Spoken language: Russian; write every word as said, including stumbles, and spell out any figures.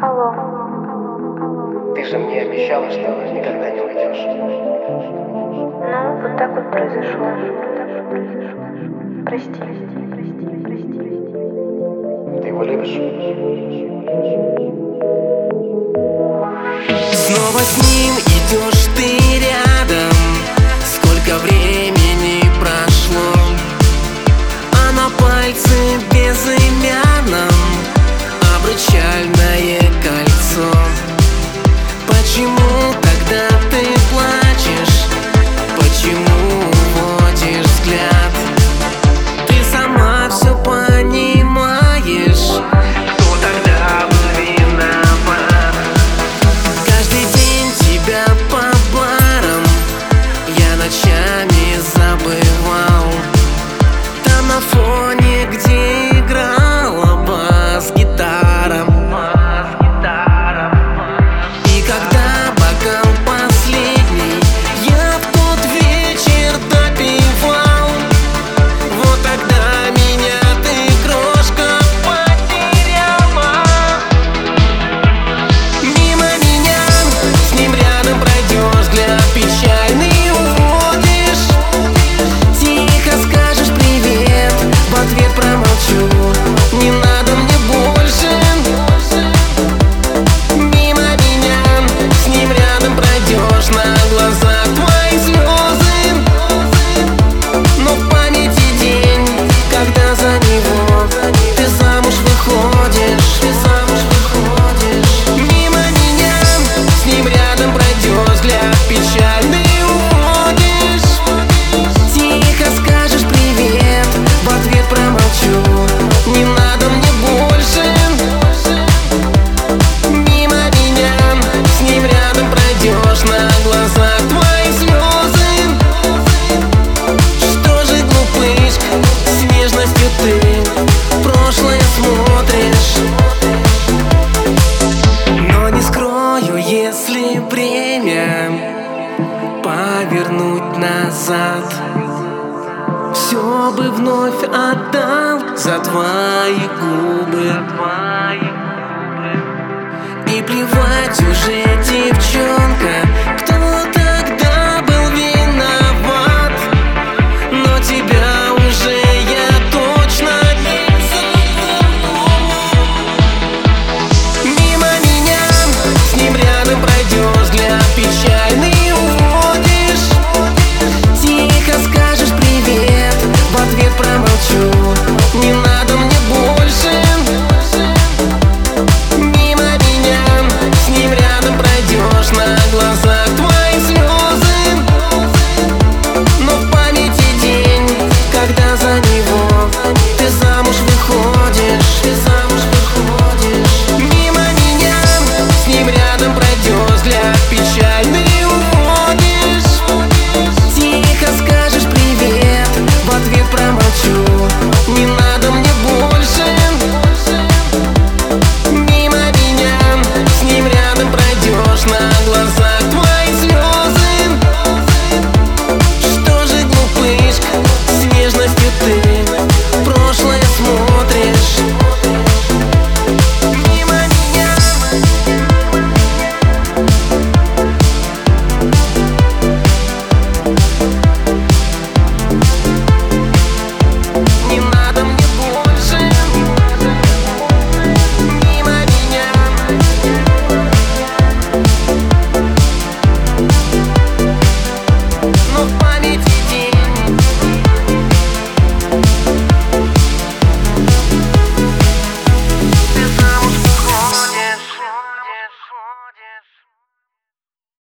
Алло. Ты же мне обещала, что никогда не уйдешь. Ну, вот так вот произошло. Прости, прости, прости, прости. Ты его любишь? Снова с ним идешь ты рядом. Сколько времени прошло, а на пальце безымянном обручальное кольцо. Почему тогда ты плачешь? Почему уводишь взгляд? Ты сама все понимаешь. Кто тогда был виноват? Каждый день тебя по барам я ночами забывал. Там на фоне, где играла бас-гитара. И когда бокал последний я в тот вечер допивал, вот тогда меня ты, крошка, потеряла. Мимо меня с ним рядом пройдешь, для печальный уводишь. Тихо скажешь привет, в ответ промолчу. Не надо мне больше. Мимо меня с ним рядом пройдешь, на глазах твои слезы. Но в памяти день, когда за него ты замуж выходишь, ты замуж выходишь. Мимо меня с ним рядом пройдешь, взгляд печальный уводишь. Тихо скажешь привет, в ответ промолчу. Не надо мне больше. Мимо меня с ним рядом пройдешь, на глазах твои слезы. Что же, глупышка, с нежностью ты в прошлое смотришь? Но не скрою, если время повернуть назад, все бы вновь отдал за твои губы. И плевать уже, девчонка, кто тогда был виноват. Но тебя уже я точно не забуду. Мимо меня с ним рядом пройдешь, для печальный уводишь. Тихо скажешь привет, в ответ промолчу. Не надо мне больше. Мимо меня с ним рядом пройдешь, на глазах твои слезы. Но в памяти день, когда за него ты замуж выходишь, ты замуж выходишь. Мимо меня с ним рядом пройдешь, взгляд печальный